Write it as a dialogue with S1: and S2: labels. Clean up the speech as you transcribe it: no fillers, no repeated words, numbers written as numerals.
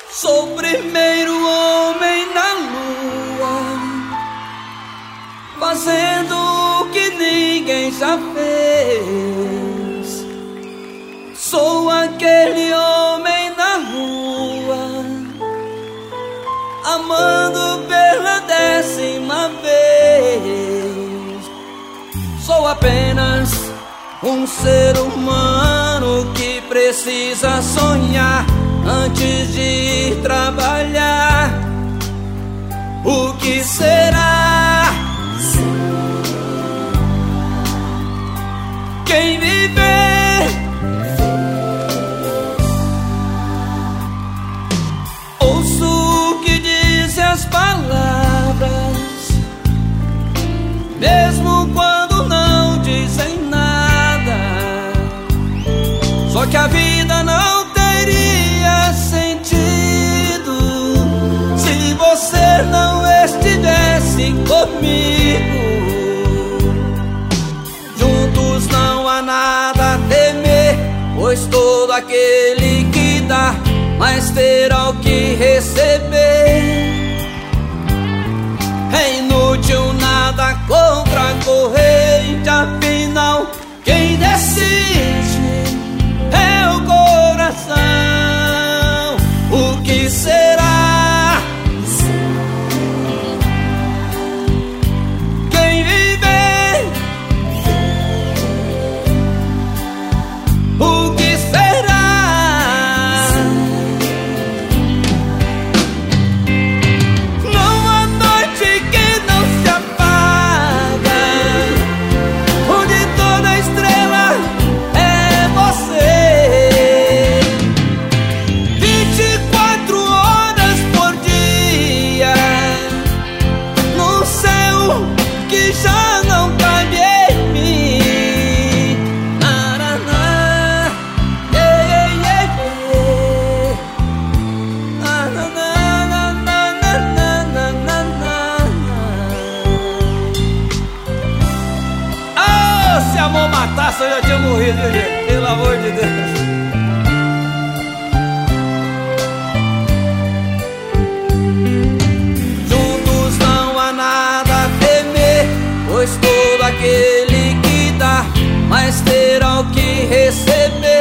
S1: Sou o primeiro homem na lua, fazendo o que ninguém já fez. Sou aquele homem na rua, amando pela 10ª vez. Sou apenas um ser humano que precisa sonhar antes de ir trabalhar. O que será? Quem viver ouço o que dizem as palavras, mesmo quando não dizem nada. Só que a vida não teria sentido se você não estivesse comigo. Juntos não há nada a temer, pois todo aquele que dá mais terá o que receber. É inútil nada contra a corrente, afinal quem decide é o coração. O que será? Quem viver? O que será? Não há noite que não se apaga, onde toda estrela é você. 24 horas por dia, no céu que já não cabe em mim. Naraná, yeah, yeah, yeah. Ah, se amor matasse eu já tinha morrido, viu, gente? Pelo amor de Deus. Juntos não há nada a temer, pois todo aquele que dá mais terá o que receber.